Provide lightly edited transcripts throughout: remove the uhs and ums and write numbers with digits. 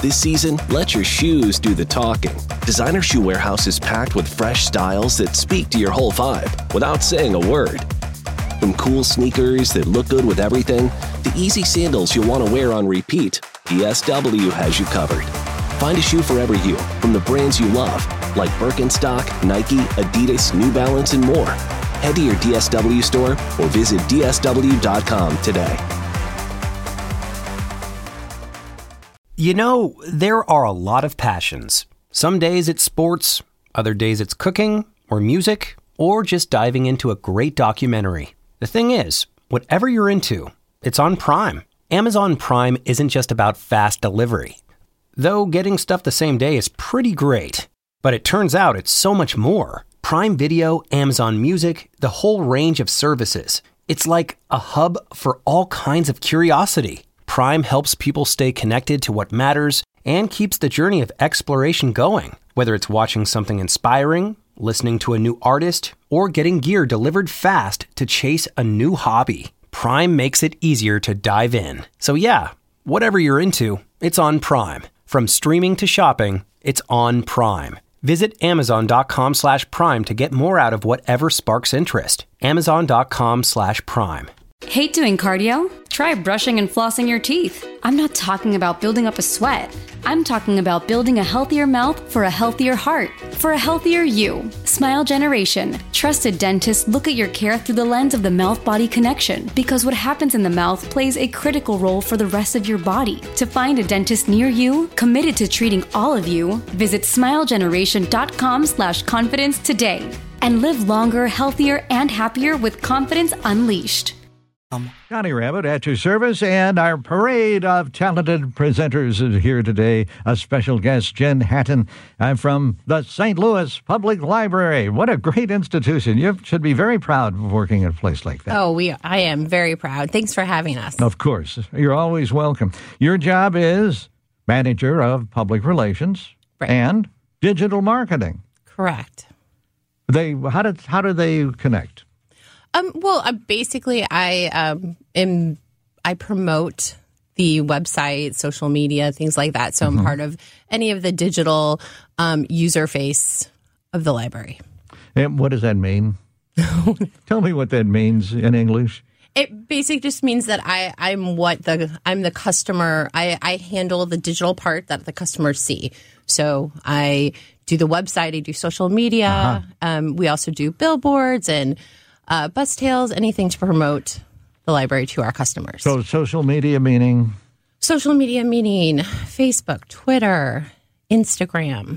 This season, let your shoes do the talking. Designer Shoe Warehouse is packed with fresh styles that speak to your whole vibe without saying a word. From cool sneakers that look good with everything, to easy sandals you'll want to wear on repeat, DSW has you covered. Find a shoe for every you from the brands you love, like Birkenstock, Nike, Adidas, New Balance, and more. Head to your DSW store or visit DSW.com today. You know, there are a lot of passions. Some days it's sports, other days it's cooking or music, or just diving into a great documentary. The thing is, whatever you're into, it's on Prime. Amazon Prime isn't just about fast delivery. Though getting stuff the same day is pretty great. But it turns out it's so much more. Prime Video, Amazon Music, the whole range of services. It's like a hub for all kinds of curiosity. Prime helps people stay connected to what matters and keeps the journey of exploration going. Whether it's watching something inspiring, listening to a new artist, or getting gear delivered fast to chase a new hobby, Prime makes it easier to dive in. So yeah, whatever you're into, it's on Prime. From streaming to shopping, it's on Prime. Visit Amazon.com/Prime to get more out of whatever sparks interest. Amazon.com/Prime. Hate doing cardio? Try brushing and flossing your teeth. I'm not talking about building up a sweat. I'm talking about building a healthier mouth for a healthier heart, for a healthier you. Smile Generation. Trusted dentists look at your care through the lens of the mouth-body connection, because what happens in the mouth plays a critical role for the rest of your body. To find a dentist near you, committed to treating all of you, visit smilegeneration.com/confidence today and live longer, healthier, and happier with confidence unleashed. Connie Rabbit at your service, and our parade of talented presenters is here today. A special guest, Jen Hatton, from the St. Louis Public Library. What a great institution. You should be very proud of working at a place like that. I am very proud. Thanks for having us. Of course. You're always welcome. Your job is manager of public relations and digital marketing. Correct. How do they connect? Basically, I promote the website, social media, things like that. So I'm part of any of the digital user face of the library. And what does that mean? Tell me what that means in English. It basically just means that I'm the customer. I handle the digital part that the customers see. So I do the website, I do social media. We also do billboards and bus tails, anything to promote the library to our customers. So social media meaning? Social media meaning Facebook, Twitter, Instagram.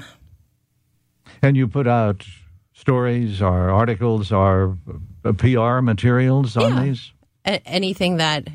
And you put out stories or articles or PR materials on these? Anything that,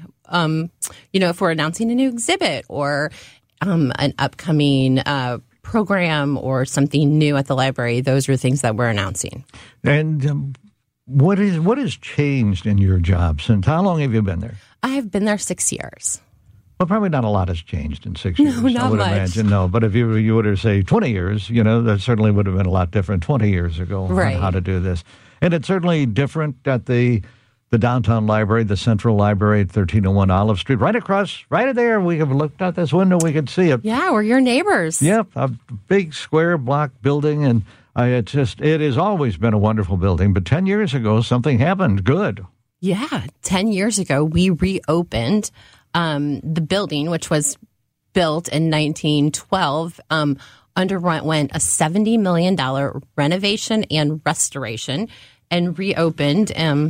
if we're announcing a new exhibit or an upcoming program or something new at the library, those are things that we're announcing. And what has changed in your job since? How long have you been there? I have been there 6 years. Well, probably not a lot has changed in 6 years. No, not I would much. imagine. No, but if you were to say 20 years, that certainly would have been a lot different 20 years ago on how to do this. And it's certainly different at the downtown library, the central library at 1301 Olive Street, right there. We have looked out this window, we could see it. Yeah, we're your neighbors. Yep, a big square block building, and it has always been a wonderful building, but 10 years ago, something happened good. Yeah, 10 years ago, we reopened the building, which was built in 1912, underwent a $70 million renovation and restoration and reopened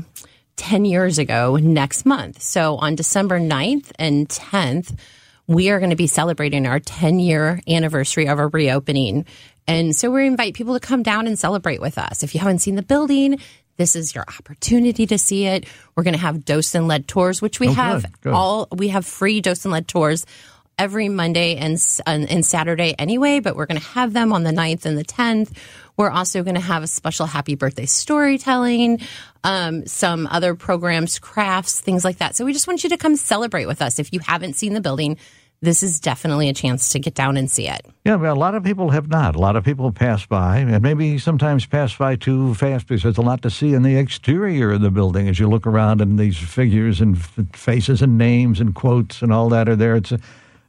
10 years ago next month. So on December 9th and 10th, we are going to be celebrating our 10-year anniversary of our reopening. And so we invite people to come down and celebrate with us. If you haven't seen the building, this is your opportunity to see it. We're going to have dose and lead tours, which we have good. We have free dose and lead tours every Monday and Saturday anyway, but we're going to have them on the 9th and the 10th. We're also going to have a special happy birthday storytelling, some other programs, crafts, things like that. So we just want you to come celebrate with us. If you haven't seen the building, this is definitely a chance to get down and see it. Yeah, well, a lot of people have not. A lot of people pass by, and maybe sometimes pass by too fast because there's a lot to see in the exterior of the building as you look around and these figures and faces and names and quotes and all that are there.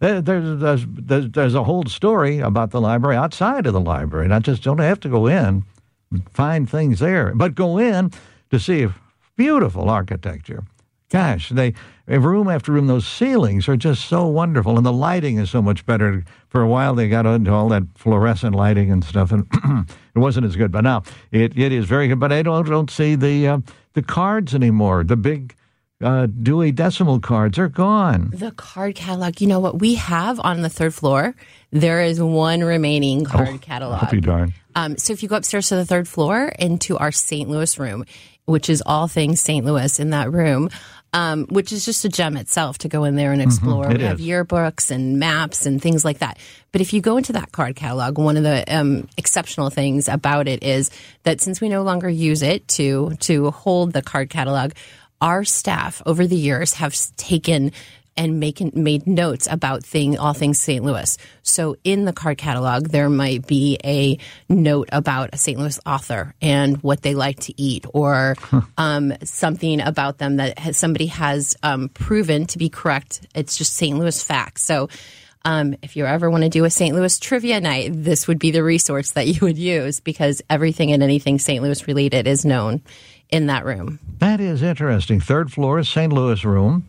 there's a whole story about the library outside of the library. And I just don't have to go in, find things there, but go in to see beautiful architecture. Gosh, room after room, those ceilings are just so wonderful, and the lighting is so much better. For a while, they got into all that fluorescent lighting and stuff, and it wasn't as good. But now it is very good. But I don't see the cards anymore. The big Dewey Decimal cards are gone. The card catalog. You know what we have on the third floor? There is one remaining card catalog. I'll be darned. So if you go upstairs to the third floor into our St. Louis room, which is all things St. Louis in that room, which is just a gem itself to go in there and explore. We have yearbooks and maps and things like that. But if you go into that card catalog, one of the exceptional things about it is that since we no longer use it to hold the card catalog, our staff over the years have taken and made notes about all things St. Louis. So in the card catalog, there might be a note about a St. Louis author and what they like to eat, or something about them that somebody has proven to be correct. It's just St. Louis facts. So if you ever want to do a St. Louis trivia night, this would be the resource that you would use, because everything and anything St. Louis related is known in that room. That is interesting. Third floor is St. Louis room.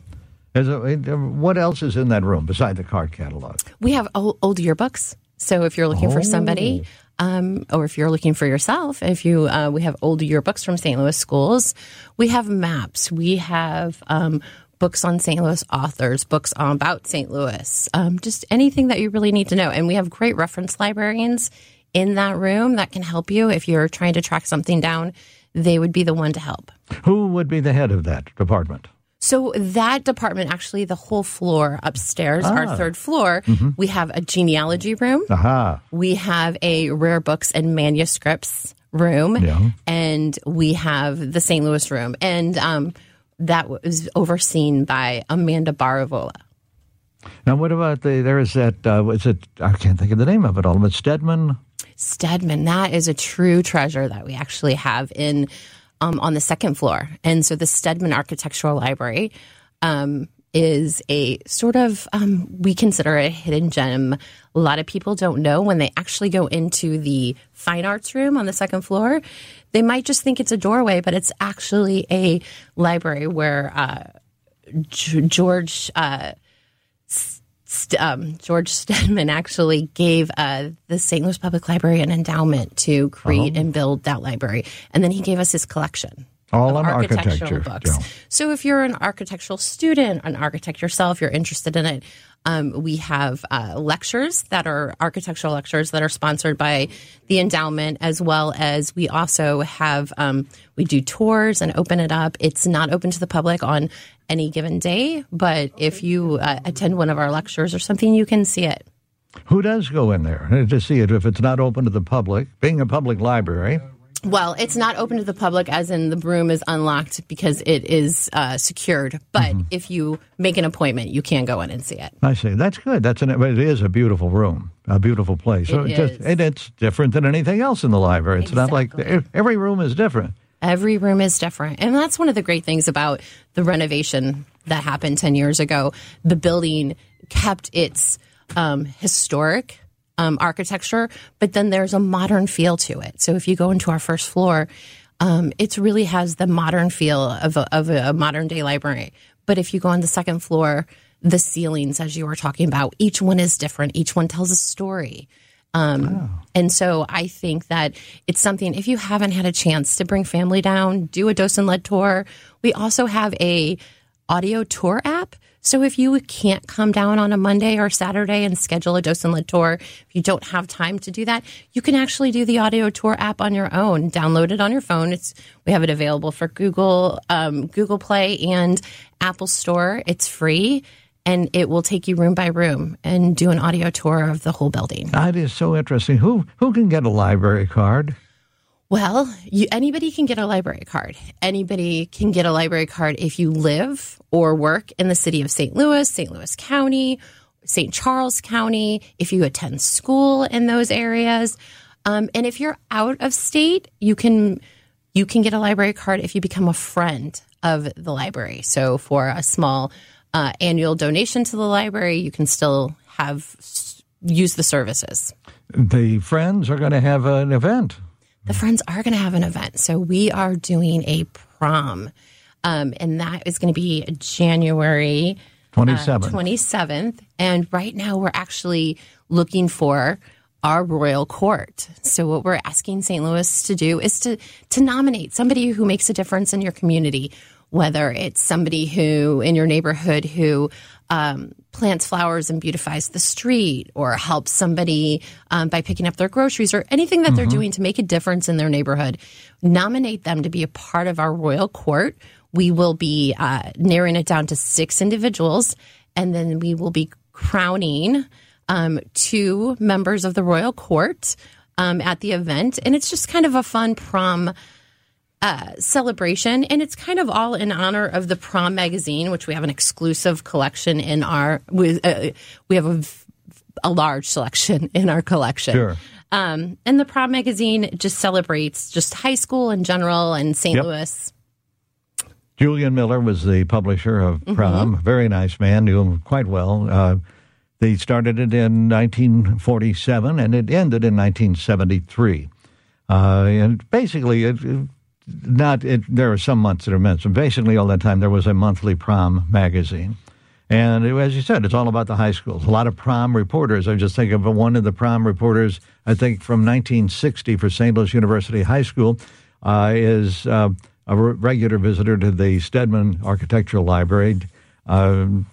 What else is in that room beside the card catalog? We have old yearbooks. So if you're looking for somebody, or if you're looking for yourself, we have old yearbooks from St. Louis schools. We have maps. We have books on St. Louis authors, books about St. Louis, just anything that you really need to know. And we have great reference librarians in that room that can help you if you're trying to track something down. They would be the one to help. Who would be the head of that department? So that department, actually, the whole floor upstairs, our third floor, we have a genealogy room. We have a rare books and manuscripts room. And we have the St. Louis room. And that was overseen by Amanda Baravola. Now, what about there is that, I can't think of the name of it all, but Stedman? Stedman, that is a true treasure that we actually have on the second floor. And so the Stedman Architectural Library is a sort of, we consider it a hidden gem. A lot of people don't know when they actually go into the fine arts room on the second floor. They might just think it's a doorway, but it's actually a library where George Stedman actually gave the St. Louis Public Library an endowment to create and build that library. And then he gave us his collection. All on architecture books. Yeah. So if you're an architectural student, an architect yourself, you're interested in it, we have lectures that are architectural lectures that are sponsored by the endowment, as well as we also have, we do tours and open it up. It's not open to the public on any given day, but if you attend one of our lectures or something, you can see it. Who does go in there to see it if it's not open to the public, being a public library? Well, it's not open to the public, as in the room is unlocked because it is secured. But if you make an appointment, you can go in and see it. I see. That's good. It is a beautiful room, a beautiful place. And it's different than anything else in the library. It's not like every room is different. Every room is different. And that's one of the great things about the renovation that happened 10 years ago. The building kept its historic architecture, but then there's a modern feel to it. So if you go into our first floor, it really has the modern feel of a modern day library. But if you go on the second floor, the ceilings, as you were talking about, each one is different. Each one tells a story. And so I think that it's something, if you haven't had a chance to bring family down, do a docent-led tour. We also have a audio tour app. So if you can't come down on a Monday or Saturday and schedule a docent-led tour, if you don't have time to do that, you can actually do the audio tour app on your own. Download it on your phone. We have it available for Google Play and Apple Store. It's free, and it will take you room by room and do an audio tour of the whole building. That is so interesting. Who can get a library card? Well, anybody can get a library card. Anybody can get a library card if you live or work in the city of St. Louis, St. Louis County, St. Charles County, if you attend school in those areas. And if you're out of state, you can get a library card if you become a friend of the library. So for a small annual donation to the library, you can still use the services. The Friends are going to have an event. The Friends are going to have an event. So we are doing a prom, and that is going to be January 27th. And right now we're actually looking for our royal court. So what we're asking St. Louis to do is to nominate somebody who makes a difference in your community, whether it's somebody who in your neighborhood who plants flowers and beautifies the street, or helps somebody by picking up their groceries, or anything that they're doing to make a difference in their neighborhood. Nominate them to be a part of our royal court. We will be narrowing it down to 6 individuals, and then we will be crowning 2 members of the royal court at the event. And it's just kind of a fun prom celebration, and it's kind of all in honor of the Prom magazine, which we have an exclusive collection in our. We have a large selection in our collection. Sure. And the Prom magazine just celebrates just high school in general and St. Louis. Julian Miller was the publisher of Prom. Very nice man, knew him quite well. They started it in 1947, and it ended in 1973. And basically, there are some months that are mentioned. Basically, all that time, there was a monthly Prom magazine. And as you said, it's all about the high schools. A lot of prom reporters. I just think of one of the prom reporters, I think from 1960 for St. Louis University High School, is a regular visitor to the Stedman Architectural Library. John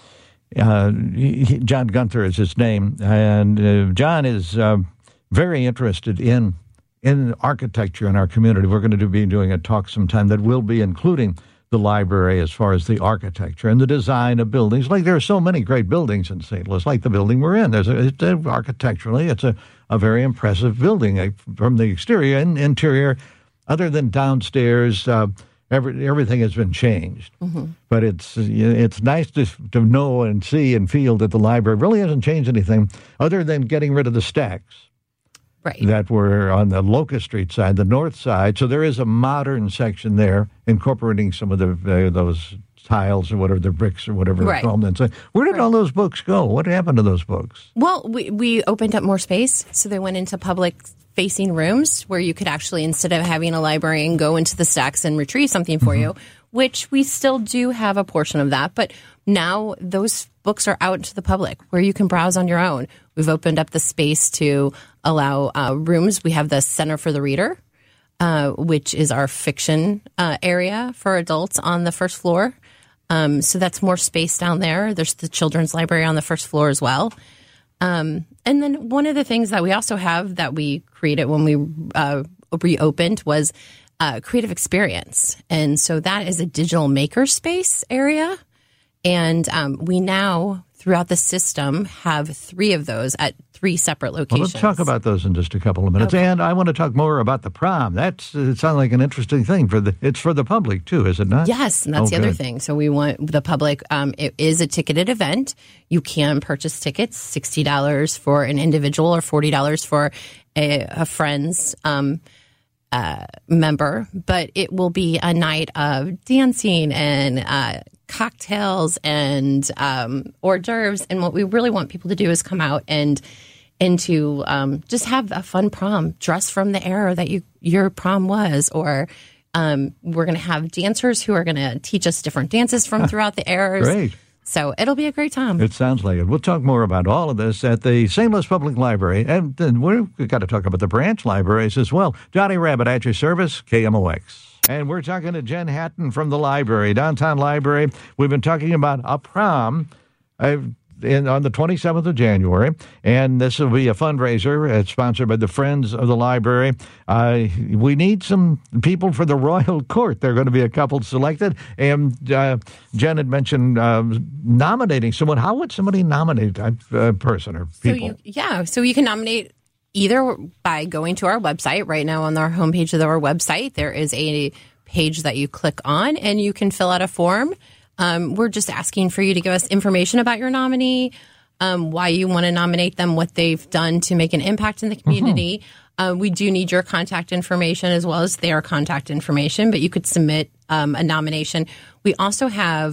Gunther is his name. And John is very interested in architecture in our community. We're going to be doing a talk sometime that will be including the library as far as the architecture and the design of buildings. Like there are so many great buildings in St. Louis, like the building we're in. Architecturally, it's a very impressive building from the exterior and interior. Other than downstairs, everything has been changed. But it's nice to know and see and feel that the library really hasn't changed anything other than getting rid of the stacks. Right. That were on the Locust Street side, the north side. So there is a modern section there incorporating some of those tiles or whatever, the bricks or whatever they're called. And so where did all those books go? What happened to those books? Well, we opened up more space. So they went into public-facing rooms where you could actually, instead of having a librarian go into the stacks and retrieve something for you, which we still do have a portion of that. But now those books are out to the public where you can browse on your own. We've opened up the space to allow rooms. We have the Center for the Reader, which is our fiction area for adults on the first floor. So that's more space down there. There's the children's library on the first floor as well. And then one of the things that we also have that we created when we reopened was creative experience. And so that is a digital maker space area. And we now, throughout the system, have 3 of those at 3 separate locations. Well, let's talk about those in just a couple of minutes. Okay. And I want to talk more about the prom. It sounds like an interesting thing. It's for the public, too, is it not? Yes, and that's the other thing. So we want the public. It is a ticketed event. You can purchase tickets, $60 for an individual or $40 for a friend's member. But it will be a night of dancing and cocktails and hors d'oeuvres, and what we really want people to do is come out and to just have a fun prom, dress from the era that your prom was, or we're going to have dancers who are going to teach us different dances from throughout the eras. Great. So it'll be a great time. It sounds like it. We'll talk more about all of this at the St. Louis Public Library, and then we've got to talk about the branch libraries as well. Johnny Rabbit at your service, KMOX. And we're talking to Jen Hatton from the library, Downtown Library. We've been talking about a prom on the 27th of January, and this will be a fundraiser. It's sponsored by the Friends of the Library. We need some people for the Royal Court. There are going to be a couple selected, and Jen had mentioned nominating someone. How would somebody nominate a person or people? So you can nominate either by going to our website. Right now on our homepage of our website, there is a page that you click on and you can fill out a form. We're just asking for you to give us information about your nominee, why you want to nominate them, what they've done to make an impact in the community. We do need your contact information as well as their contact information, but you could submit a nomination. We also have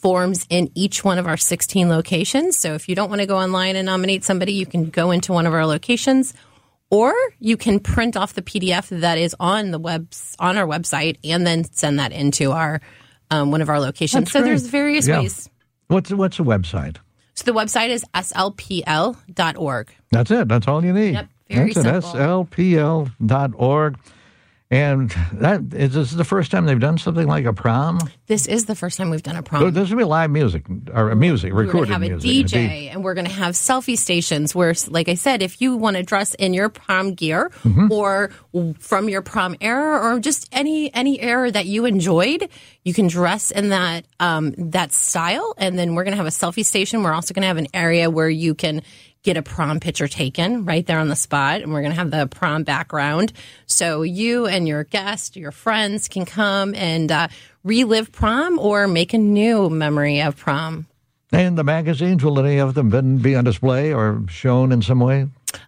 forms in each one of our 16 locations. So if you don't want to go online and nominate somebody, you can go into one of our locations, or you can print off the PDF that is on our website and then send that into our one of our locations. That's so great. There's various ways. What's the website? So the website is slpl.org. That's it. That's all you need. Yep. Very That's it. simple. slpl.org. And this is the first time they've done something like a prom? This is the first time we've done a prom. So this will be live music, or recorded music. We're going to have a DJ, and we're going to have selfie stations where, like I said, if you want to dress in your prom gear or from your prom era or just any era that you enjoyed, you can dress in that that style. And then we're going to have a selfie station. We're also going to have an area where you can get a prom picture taken right there on the spot. And we're going to have the prom background. So you and your guest, your friends can come and relive prom or make a new memory of prom. And the magazines, will any of them be on display or shown in some way?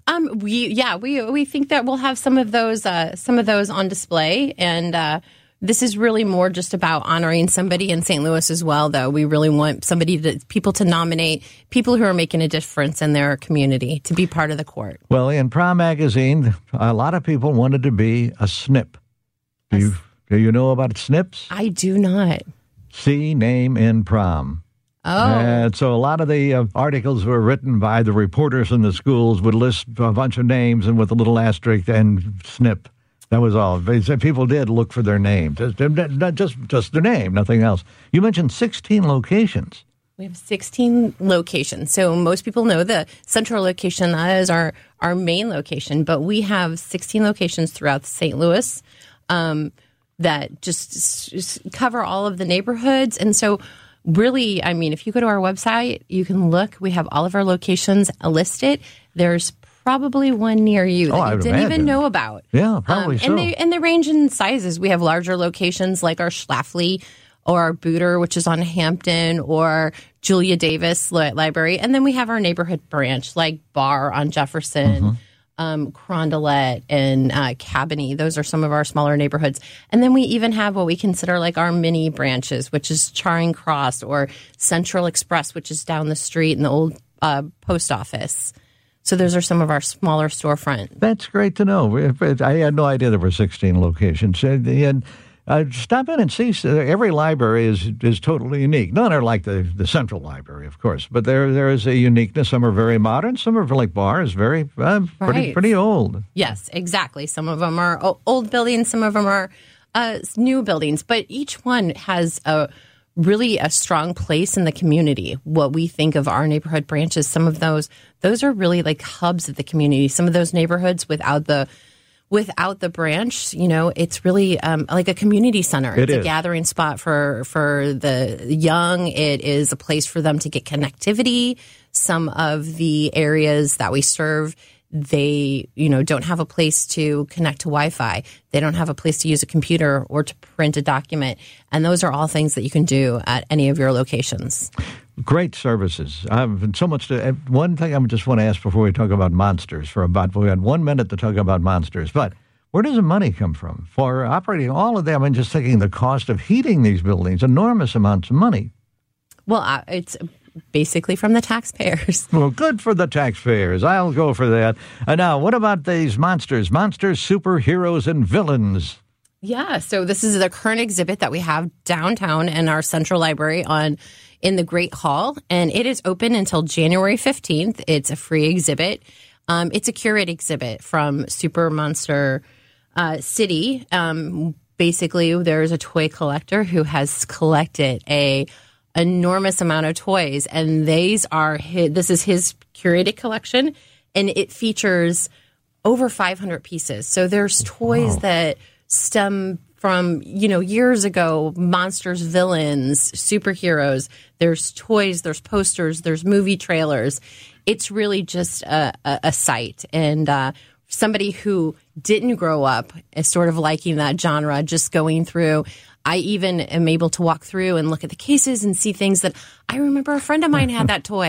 We think that we'll have some of those on display, and this is really more just about honoring somebody in St. Louis as well, though. We really want people to nominate people who are making a difference in their community to be part of the court. Well, in Prom Magazine, a lot of people wanted to be a SNP. Do you know about SNPs? I do not. See Name in Prom. Oh. So a lot of the articles were written by the reporters in the schools would list a bunch of names and with a little asterisk and SNP. That was all. People did look for their name, not just their name, nothing else. You mentioned 16 locations. We have 16 locations. So most people know the central location, that is our main location, but we have 16 locations throughout St. Louis that just cover all of the neighborhoods. And so really, I mean, if you go to our website, you can look. We have all of our locations listed. There's probably one near you that you didn't even know about. Yeah, probably so. And they range in sizes. We have larger locations like our Schlafly or our Booter, which is on Hampton, or Julia Davis Library. And then we have our neighborhood branch like Barr on Jefferson, Carondelet, and Cabanne. Those are some of our smaller neighborhoods. And then we even have what we consider like our mini branches, which is Charing Cross, or Central Express, which is down the street in the old post office. So those are some of our smaller storefront. That's great to know. I had no idea there were 16 locations. And stop in and see. Every library is totally unique. None are like the Central Library, of course, but there is a uniqueness. Some are very modern. Some are like Barr is very pretty old. Yes, exactly. Some of them are old buildings. Some of them are new buildings. But each one has really a strong place in the community. What we think of our neighborhood branches, some of those are really like hubs of the community. Some of those neighborhoods without the branch, it's really like a community center. It's a gathering spot for the young. It is a place for them to get connectivity. Some of the areas that we serve, they, don't have a place to connect to Wi-Fi. They don't have a place to use a computer or to print a document. And those are all things that you can do at any of your locations. Great services. So much one thing I just want to ask before we talk about monsters we had 1 minute to talk about monsters, but where does the money come from for operating all of them and just thinking the cost of heating these buildings, enormous amounts of money? Well, it's basically from the taxpayers. Well, good for the taxpayers. I'll go for that. Now, what about these monsters? Monsters, superheroes, and villains. Yeah, so this is the current exhibit that we have downtown in our Central Library in the Great Hall, and it is open until January 15th. It's a free exhibit. It's a curated exhibit from Super Monster City. Basically, there's a toy collector who has collected a enormous amount of toys, and this is his curated collection, and it features over 500 pieces. So there's toys that stem from, years ago, monsters, villains, superheroes. There's toys, there's posters, there's movie trailers. It's really just a sight. And somebody who didn't grow up is sort of liking that genre, just going through. I even am able to walk through and look at the cases and see things that I remember a friend of mine had that toy,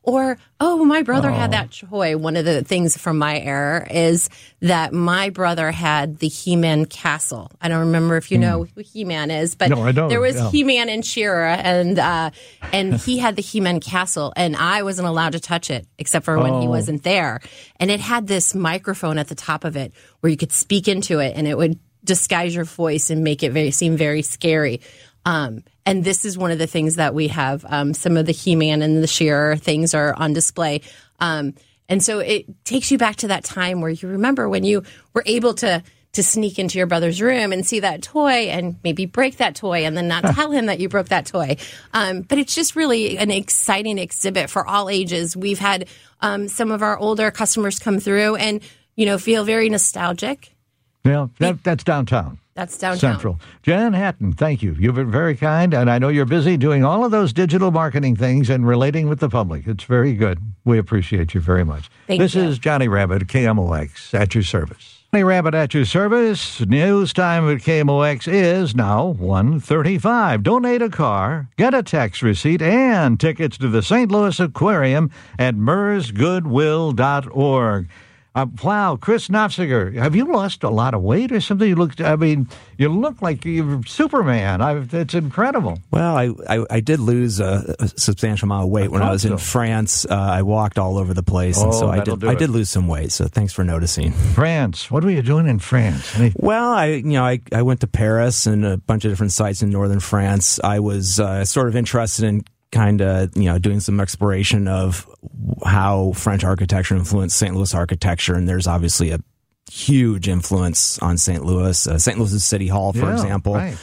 Or, my brother had that toy. One of the things from my era is that my brother had the He-Man castle. I don't remember if you know who He-Man is, but no, I don't. There was He-Man and She-Ra, and he had the He-Man castle, and I wasn't allowed to touch it except for when he wasn't there. And it had this microphone at the top of it where you could speak into it, and it would disguise your voice and make it seem very scary. And this is one of the things that we have. Some of the He-Man and the She-Ra things are on display. And so it takes you back to that time where you remember when you were able to sneak into your brother's room and see that toy and maybe break that toy and then not tell him that you broke that toy. But it's just really an exciting exhibit for all ages. We've had some of our older customers come through and, feel very nostalgic. Yeah, that's downtown. That's downtown. Central. Jan Hatton, thank you. You've been very kind, and I know you're busy doing all of those digital marketing things and relating with the public. It's very good. We appreciate you very much. This is Johnny Rabbit, KMOX, at your service. Johnny Rabbit at your service. News time at KMOX is now 1:35. Donate a car, get a tax receipt, and tickets to the St. Louis Aquarium at mersgoodwill.org. Wow, Chris Nofziger, have you lost a lot of weight or something? You look like you're Superman. It's incredible. Well, I did lose a substantial amount of weight when I was in France. I walked all over the place, and so I did lose some weight. So thanks for noticing. France, what were you doing in France? Well, I went to Paris and a bunch of different sites in northern France. I was sort of interested in kind of, doing some exploration of how French architecture influenced St. Louis architecture. And there's obviously a huge influence on St. Louis. St. Louis's City Hall, for example. Right.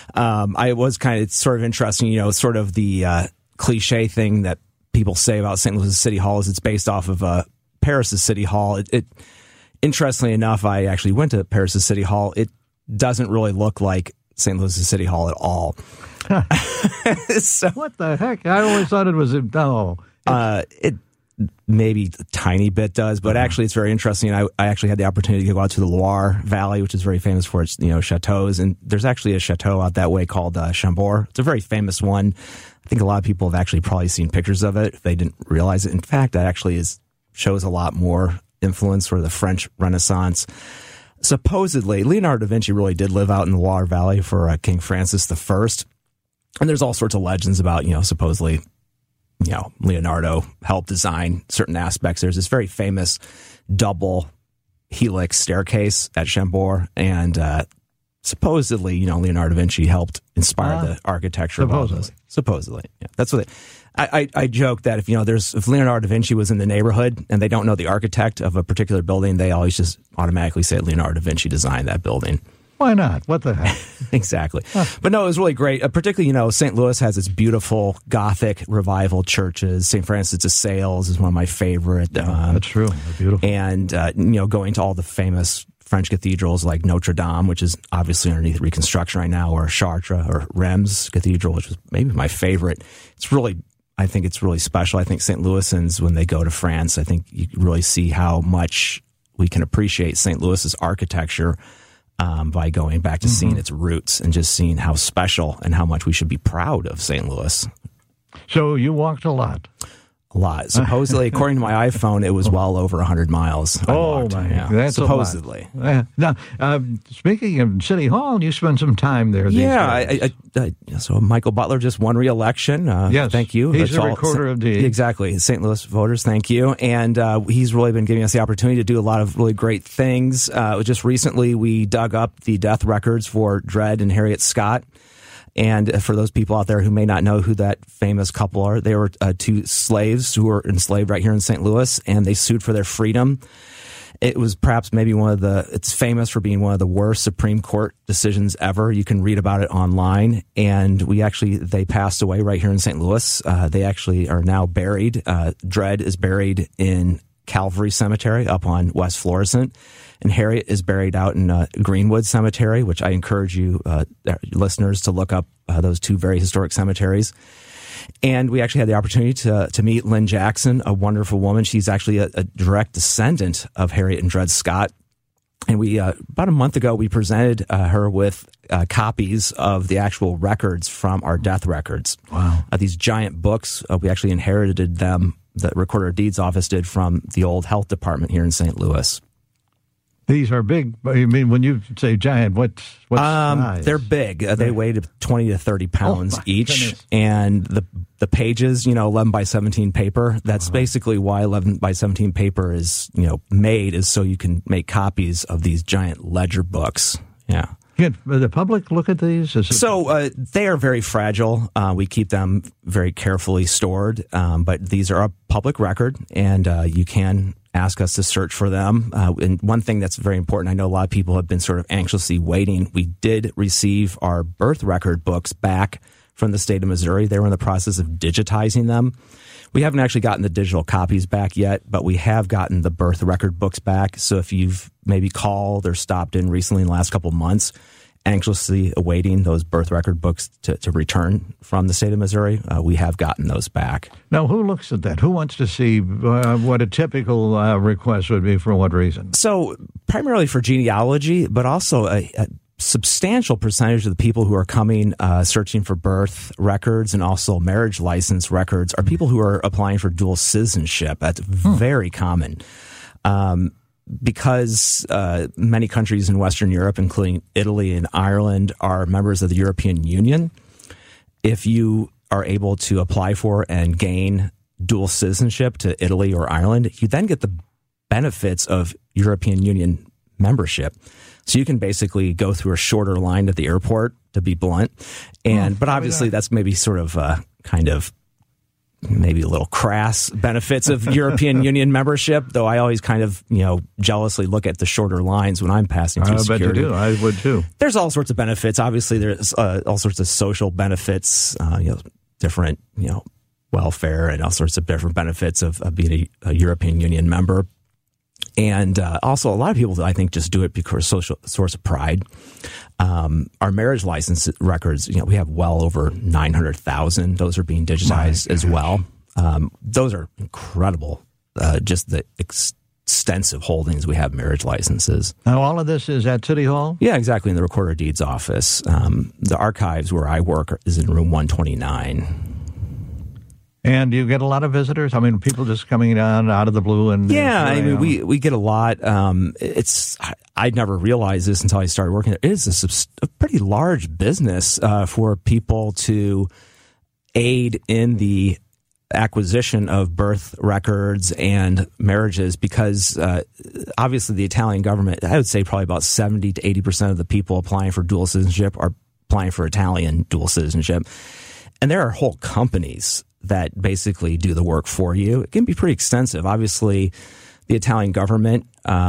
It's sort of interesting, sort of the cliche thing that people say about St. Louis's City Hall is it's based off of Paris's City Hall. Interestingly enough, I actually went to Paris's City Hall. It doesn't really look like St. Louis's City Hall at all. So, what the heck? I always thought it was it maybe a tiny bit does, but actually it's very interesting. I actually had the opportunity to go out to the Loire Valley, which is very famous for its chateaus, and there's actually a chateau out that way called Chambord. It's a very famous one. I think a lot of people have actually probably seen pictures of it if they didn't realize it. In fact, that actually shows a lot more influence for the French Renaissance. Supposedly, Leonardo da Vinci really did live out in the Loire Valley for King Francis I. And there's all sorts of legends about, supposedly, Leonardo helped design certain aspects. There's this very famous double helix staircase at Chambord, and supposedly, Leonardo da Vinci helped inspire the architecture of all those. Supposedly, yeah. That's what I joke that if Leonardo da Vinci was in the neighborhood and they don't know the architect of a particular building, they always just automatically say Leonardo da Vinci designed that building. Why not? What the heck? Exactly. But no, it was really great. Particularly, St. Louis has its beautiful Gothic revival churches. St. Francis de Sales is one of my favorite. Yeah, that's true. They're beautiful. And, going to all the famous French cathedrals like Notre Dame, which is obviously underneath reconstruction right now, or Chartres or Reims Cathedral, which was maybe my favorite. I think it's really special. I think St. Louisans, when they go to France, I think you really see how much we can appreciate St. Louis's architecture by going back to seeing its roots and just seeing how special and how much we should be proud of St. Louis. So you walked a lot. A lot. Supposedly, according to my iPhone, it was well over 100 miles. That's supposedly. Now, speaking of City Hall, you spent some time there. So Michael Butler just won re-election. Yes, thank you. He's the recorder of deeds. Exactly, St. Louis voters. Thank you. And he's really been giving us the opportunity to do a lot of really great things. Just recently, we dug up the death records for Dred and Harriet Scott. And for those people out there who may not know who that famous couple are, they were two slaves who were enslaved right here in St. Louis, and they sued for their freedom. It was perhaps maybe it's famous for being one of the worst Supreme Court decisions ever. You can read about it online. And they passed away right here in St. Louis. They actually are now buried. Dred is buried in Calvary Cemetery up on West Florissant. And Harriet is buried out in Greenwood Cemetery, which I encourage you listeners to look up those two very historic cemeteries. And we actually had the opportunity to meet Lynn Jackson, a wonderful woman. She's actually a direct descendant of Harriet and Dred Scott. And we about a month ago, we presented her with copies of the actual records from our death records. Wow. These giant books, we actually inherited them the Recorder of Deeds office did from the old health department here in St. Louis. These are big. I mean, when you say giant, what's size? They're big. They weigh 20 to 30 pounds each. Goodness. And the pages, 11 by 17 paper, that's basically why 11 by 17 paper is, made, is so you can make copies of these giant ledger books. Yeah. Can the public look at these? They are very fragile. We keep them very carefully stored, but these are a public record, and you can ask us to search for them. And one thing that's very important, I know a lot of people have been sort of anxiously waiting. We did receive our birth record books back from the state of Missouri. They were in the process of digitizing them. We haven't actually gotten the digital copies back yet, but we have gotten the birth record books back. So if you've maybe called or stopped in recently in the last couple of months, anxiously awaiting those birth record books to return from the state of Missouri, we have gotten those back. Now, who looks at that? Who wants to see what a typical request would be for what reason? So primarily for genealogy, but also a substantial percentage of the people who are coming searching for birth records and also marriage license records are people who are applying for dual citizenship. That's very common. Because many countries in Western Europe, including Italy and Ireland, are members of the European Union, if you are able to apply for and gain dual citizenship to Italy or Ireland, you then get the benefits of European Union membership. So you can basically go through a shorter line at the airport, to be blunt. But obviously that's maybe sort of maybe a little crass benefits of European Union membership, though I always kind of, jealously look at the shorter lines when I'm passing through security. I bet you do. I would too. There's all sorts of benefits. Obviously, there's all sorts of social benefits, different, welfare and all sorts of different benefits of being a European Union member. And also, a lot of people, I think, just do it because social source of pride. Our marriage license records, we have well over 900,000. Those are being digitized as well. Those are incredible, just the extensive holdings we have marriage licenses. Now, all of this is at City Hall? Yeah, exactly, in the Recorder of Deeds office. The archives where I work is in room 129. And you get a lot of visitors? I mean, people just coming down out of the blue? We get a lot. I'd never realized this until I started working there. It is a pretty large business for people to aid in the acquisition of birth records and marriages because obviously the Italian government, I would say probably about 70 to 80% of the people applying for dual citizenship are applying for Italian dual citizenship. And there are whole companies that basically do the work for you. It can be pretty extensive. Obviously, the Italian government,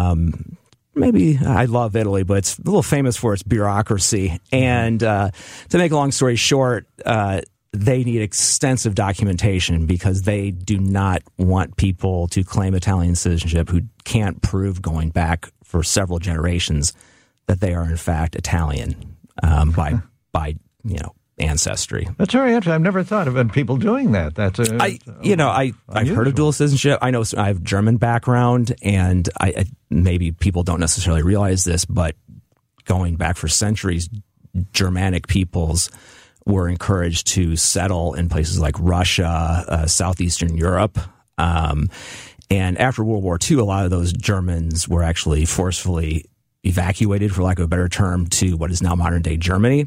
maybe I love Italy, but it's a little famous for its bureaucracy. And to make a long story short, they need extensive documentation because they do not want people to claim Italian citizenship who can't prove going back for several generations that they are in fact Italian by ancestry. That's very interesting. I've never thought of people doing that. I've heard of dual citizenship. I know I have German background, and I maybe people don't necessarily realize this, but going back for centuries, Germanic peoples were encouraged to settle in places like Russia, southeastern Europe. And after World War II, a lot of those Germans were actually forcefully evacuated, for lack of a better term, to what is now modern-day Germany.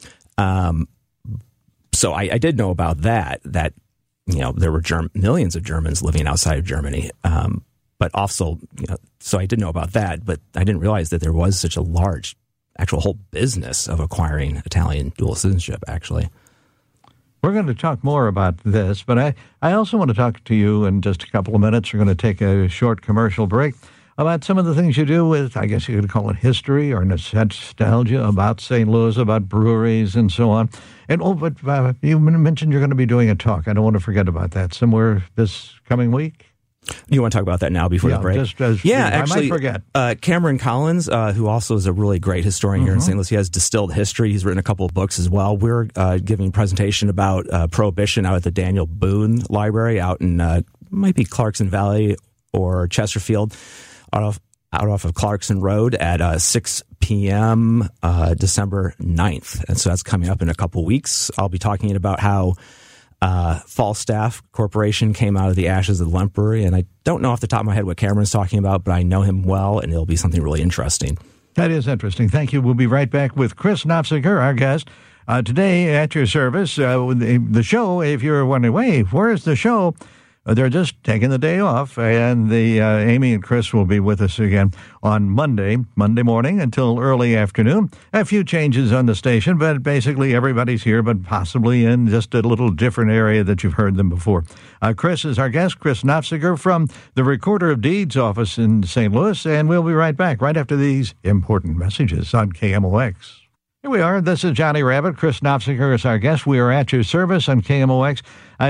So I did know about that there were millions of Germans living outside of Germany. But also, so I did know about that, but I didn't realize that there was such a large actual whole business of acquiring Italian dual citizenship, actually. We're going to talk more about this, but I also want to talk to you in just a couple of minutes. We're going to take a short commercial break about some of the things you do with, I guess you could call it history or nostalgia about St. Louis, about breweries and so on. And but you mentioned you're going to be doing a talk. I don't want to forget about that. Somewhere this coming week? You want to talk about that now before the break? Actually, I might forget. Cameron Collins, who also is a really great historian here in St. Louis, he has Distilled History. He's written a couple of books as well. We're giving a presentation about Prohibition out at the Daniel Boone Library out in might be Clarkson Valley or Chesterfield, out off of Clarkson Road at 6 p.m. December 9th. And so that's coming up in a couple weeks. I'll be talking about how Falstaff Corporation came out of the ashes of the Lemp Brewery, and I don't know off the top of my head what Cameron's talking about, but I know him well, and it'll be something really interesting. That is interesting. Thank you. We'll be right back with Chris Knopfziger, our guest. Today at your service, the show, if you're wondering, wait, where's the show? They're just taking the day off, and Amy and Chris will be with us again on Monday morning until early afternoon. A few changes on the station, but basically everybody's here, but possibly in just a little different area that you've heard them before. Chris is our guest, Chris Knopfziger from the Recorder of Deeds office in St. Louis, and we'll be right back right after these important messages on KMOX. Here we are. This is Johnny Rabbit. Chris Knopfziger is our guest. We are at your service on KMOX.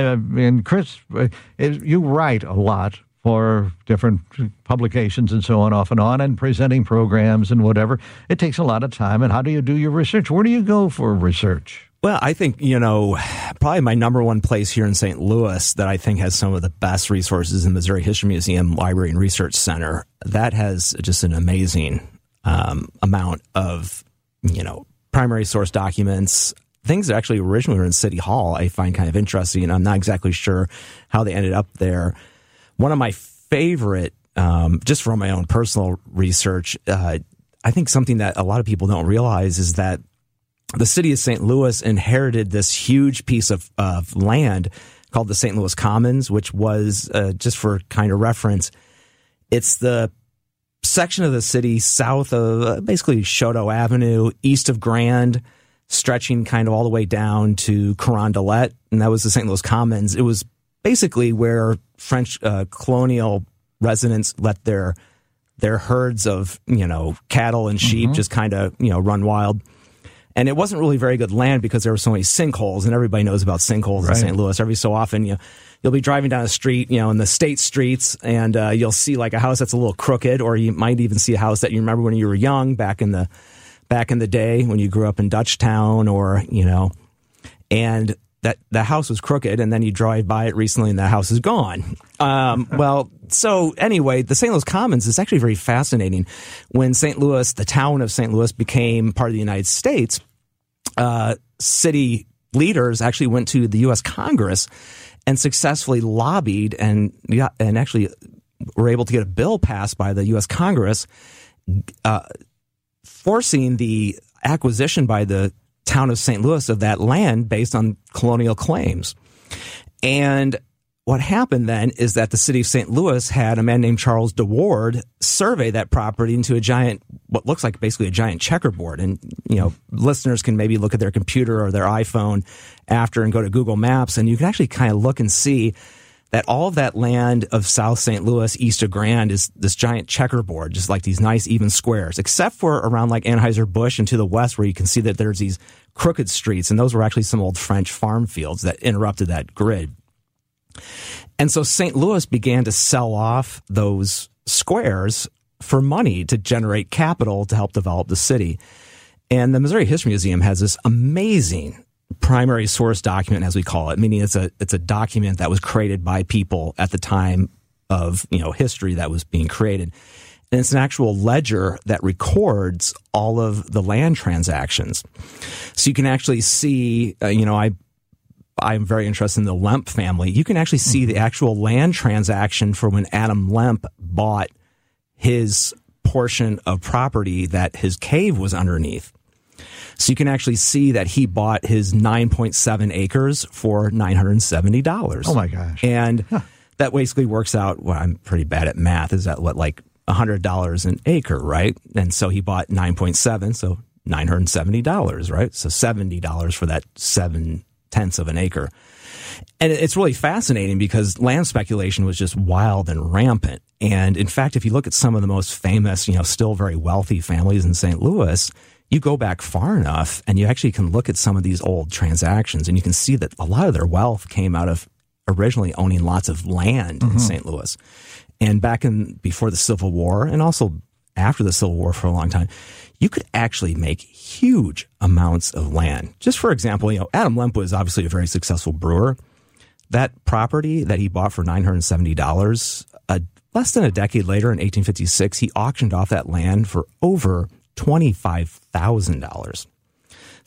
And Chris, you write a lot for different publications and so on, off and on, and presenting programs and whatever. It takes a lot of time. And how do you do your research? Where do you go for research? Well, I think, probably my number one place here in St. Louis that I think has some of the best resources in Missouri History Museum Library and Research Center. That has just an amazing amount of, primary source documents, things that actually originally were in City Hall. I find kind of interesting, and I'm not exactly sure how they ended up there. One of my favorite, just from my own personal research, I think something that a lot of people don't realize is that the city of St. Louis inherited this huge piece of land called the St. Louis Commons, which was, just for kind of reference, it's the section of the city south of basically Chouteau Avenue, east of Grand, stretching kind of all the way down to Carondelet, and that was the St. Louis Commons. It was basically where French colonial residents let their herds of cattle and sheep just kind of run wild. And it wasn't really very good land because there were so many sinkholes, and everybody knows about sinkholes in St. Louis. Every so often, you'll be driving down a street, in the state streets, and you'll see like a house that's a little crooked, or you might even see a house that you remember when you were young back in the day when you grew up in Dutchtown, or and that house was crooked, and then you drive by it recently, and that house is gone. So anyway, the St. Louis Commons is actually very fascinating. When St. Louis, the town of St. Louis, became part of the United States, city leaders actually went to the U.S. Congress and successfully lobbied and actually were able to get a bill passed by the U.S. Congress forcing the acquisition by the town of St. Louis of that land based on colonial claims. And what happened then is that the city of St. Louis had a man named Charles DeWard survey that property into what looks like basically a giant checkerboard. And, listeners can maybe look at their computer or their iPhone after and go to Google Maps, and you can actually kind of look and see that all of that land of South St. Louis, east of Grand, is this giant checkerboard, just like these nice even squares, except for around like Anheuser-Busch and to the west, where you can see that there's these crooked streets. And those were actually some old French farm fields that interrupted that grid. And so St. Louis began to sell off those squares for money to generate capital to help develop the city. And the Missouri History Museum has this amazing primary source document, as we call it, meaning it's a document that was created by people at the time of history that was being created. And it's an actual ledger that records all of the land transactions. So you can actually see, I'm very interested in the Lemp family. You can actually see the actual land transaction for when Adam Lemp bought his portion of property that his cave was underneath. So you can actually see that he bought his 9.7 acres for $970. Oh, my gosh. And that basically works out, I'm pretty bad at math, is that like $100 an acre, right? And so he bought 9.7, so $970, right? So $70 for that 7/10 of an acre. And it's really fascinating because land speculation was just wild and rampant. And in fact, if you look at some of the most famous, still very wealthy families in St. Louis, you go back far enough and you actually can look at some of these old transactions and you can see that a lot of their wealth came out of originally owning lots of land in St. Louis. And before the Civil War and also after the Civil War for a long time, you could actually make huge amounts of land. Just for example, Adam Lemp was obviously a very successful brewer. That property that he bought for $970, less than a decade later in 1856, he auctioned off that land for over $25,000.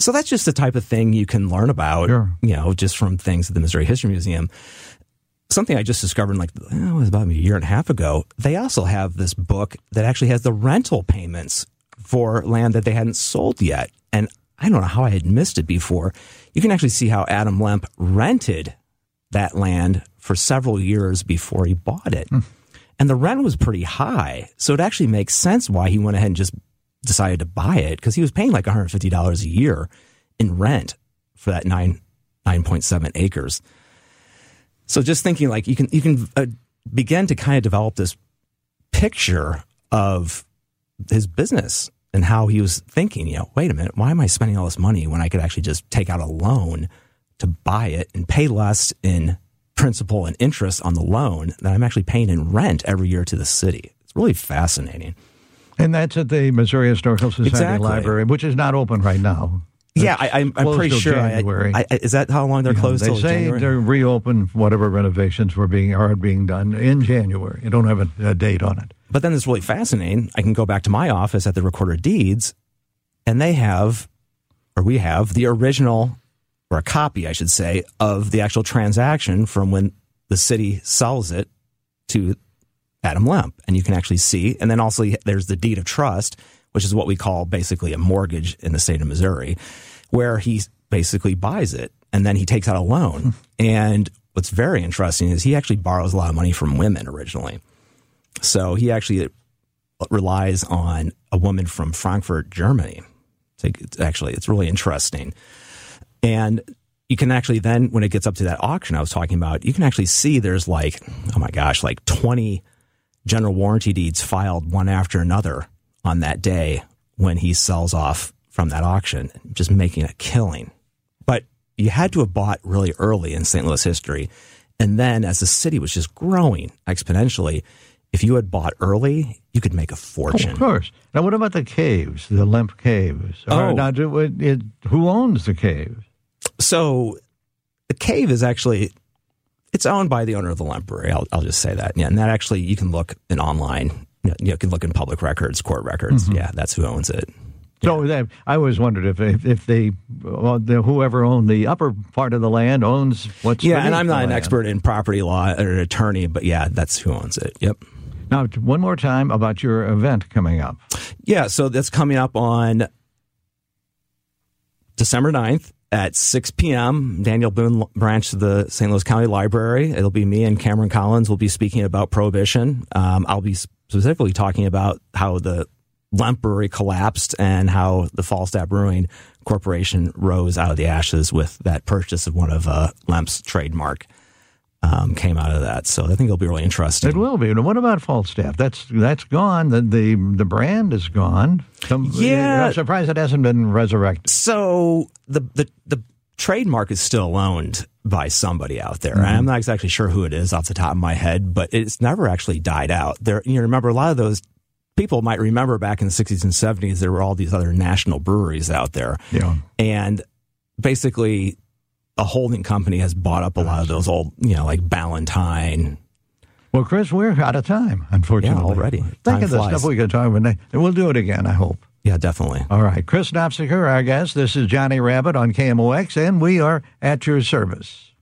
So that's just the type of thing you can learn about, just from things at the Missouri History Museum. Something I just discovered it was about a year and a half ago. They also have this book that actually has the rental payments for land that they hadn't sold yet. And I don't know how I had missed it before. You can actually see how Adam Lemp rented that land for several years before he bought it. And the rent was pretty high. So it actually makes sense why he went ahead and just decided to buy it, because he was paying like $150 a year in rent for that 9.7 acres. So just thinking, like, you can begin to kind of develop this picture of his business and how he was thinking, wait a minute, why am I spending all this money when I could actually just take out a loan to buy it and pay less in principal and interest on the loan that I'm actually paying in rent every year to the city? It's really fascinating. And that's at the Missouri Historical Society Library, which is not open right now. Yeah, I'm pretty sure. Is that how long they're closed? They say they're reopen whatever renovations are being done in January. You don't have a date on it. But then it's really fascinating. I can go back to my office at the Recorder of Deeds, and we have the original, or a copy, I should say, of the actual transaction from when the city sells it to Adam Lemp. And you can actually see, and then also there's the deed of trust, which is what we call basically a mortgage in the state of Missouri, where he basically buys it and then he takes out a loan. And what's very interesting is he actually borrows a lot of money from women originally. So he actually relies on a woman from Frankfurt, Germany. It's really interesting. And you can actually then, when it gets up to that auction I was talking about, you can actually see there's like 20 general warranty deeds filed one after another on that day when he sells off from that auction, just making a killing. But you had to have bought really early in St. Louis history. And then as the city was just growing exponentially, if you had bought early, you could make a fortune. Oh, of course. Now, what about the caves, the Lemp Caves? Now, who owns the caves? So the cave is actually, it's owned by the owner of the Lemp Brewery. I'll just say that. Yeah, and that actually, you can look in online. You can look in public records, court records. Mm-hmm. Yeah, that's who owns it. So I always wondered if whoever owned the upper part of the land owns what's beneath and I'm not the an land. expert in property law or an attorney, but yeah, that's who owns it. Yep. Now, one more time about your event coming up. Yeah, so that's coming up on December 9th at 6 p.m., Daniel Boone branch of the St. Louis County Library. It'll be me and Cameron Collins will be speaking about Prohibition. I'll be specifically talking about how the Lemp Brewery collapsed and how the Falstaff Brewing Corporation rose out of the ashes with that purchase of one of Lemp's trademark came out of that. So I think it'll be really interesting. It will be. And what about Falstaff? That's gone. The brand is gone. I'm surprised it hasn't been resurrected. So the trademark is still owned by somebody out there. Mm-hmm. I'm not exactly sure who it is off the top of my head, but it's never actually died out. Remember, a lot of those people might remember back in the 60s and 70s, there were all these other national breweries out there. Yeah. And basically, a holding company has bought up a lot of those old, like Ballantine. Well, Chris, we're out of time, unfortunately. Yeah, already. Think of the stuff we could talk about. And we'll do it again, I hope. Yeah, definitely. All right. Chris Nopseker, our guest. This is Johnny Rabbit on KMOX, and we are at your service.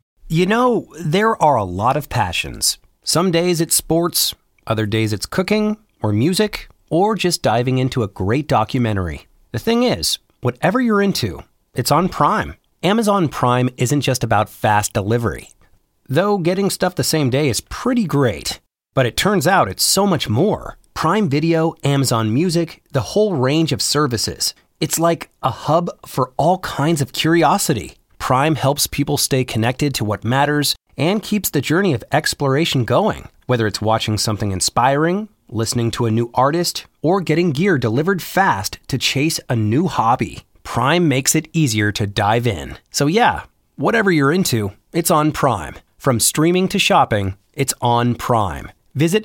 There are a lot of passions. Some days it's sports, other days it's cooking or music, or just diving into a great documentary. The thing is, whatever you're into, it's on Prime. Amazon Prime isn't just about fast delivery. Though getting stuff the same day is pretty great. But it turns out it's so much more. Prime Video, Amazon Music, the whole range of services. It's like a hub for all kinds of curiosity. Prime helps people stay connected to what matters and keeps the journey of exploration going. Whether it's watching something inspiring, listening to a new artist, or getting gear delivered fast to chase a new hobby, Prime makes it easier to dive in. So yeah, whatever you're into, it's on Prime. From streaming to shopping, it's on Prime. Visit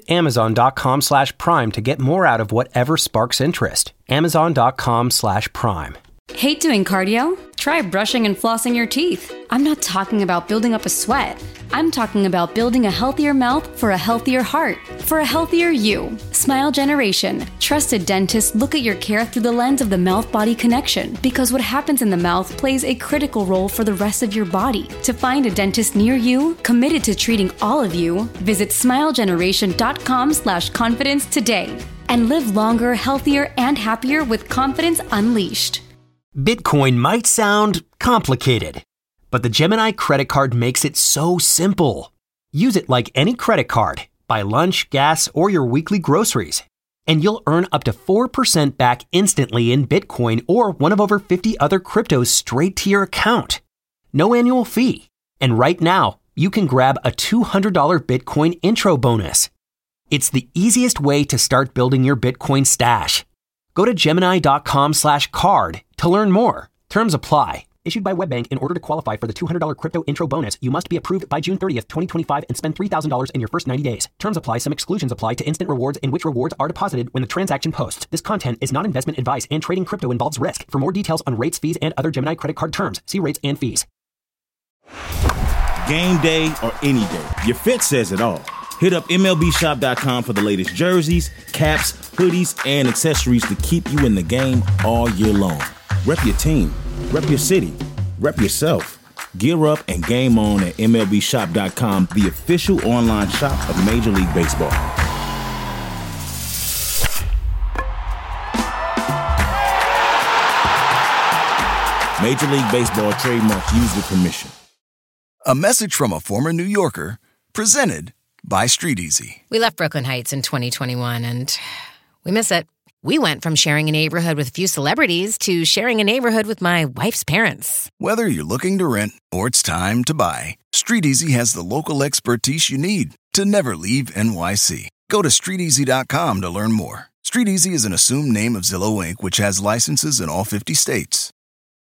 Amazon.com/Prime to get more out of whatever sparks interest. Amazon.com/Prime. Hate doing cardio? Try brushing and flossing your teeth. I'm not talking about building up a sweat. I'm talking about building a healthier mouth for a healthier heart, for a healthier you. Smile Generation. Trusted dentists look at your care through the lens of the mouth-body connection, because what happens in the mouth plays a critical role for the rest of your body. To find a dentist near you, committed to treating all of you, visit smilegeneration.com/confidence today. And live longer, healthier, and happier with confidence unleashed. Bitcoin might sound complicated, but the Gemini credit card makes it so simple. Use it like any credit card. Buy lunch, gas, or your weekly groceries, and you'll earn up to 4% back instantly in Bitcoin or one of over 50 other cryptos straight to your account. No annual fee. And right now, you can grab a $200 Bitcoin intro bonus. It's the easiest way to start building your Bitcoin stash. Go to Gemini.com/card to learn more. Terms apply. Issued by WebBank. In order to qualify for the $200 crypto intro bonus, you must be approved by June 30th, 2025 and spend $3,000 in your first 90 days. Terms apply. Some exclusions apply to instant rewards, in which rewards are deposited when the transaction posts. This content is not investment advice, and trading crypto involves risk. For more details on rates, fees, and other Gemini credit card terms, see rates and fees. Game day or any day, your fit says it all. Hit up MLBshop.com for the latest jerseys, caps, hoodies, and accessories to keep you in the game all year long. Rep your team, rep your city, rep yourself. Gear up and game on at MLBshop.com, the official online shop of Major League Baseball. Major League Baseball trademark used with permission. A message from a former New Yorker, presented by StreetEasy. We left Brooklyn Heights in 2021, and we miss it. We went from sharing a neighborhood with a few celebrities to sharing a neighborhood with my wife's parents. Whether you're looking to rent or it's time to buy, StreetEasy has the local expertise you need to never leave NYC. Go to StreetEasy.com to learn more. StreetEasy is an assumed name of Zillow Inc., which has licenses in all 50 states.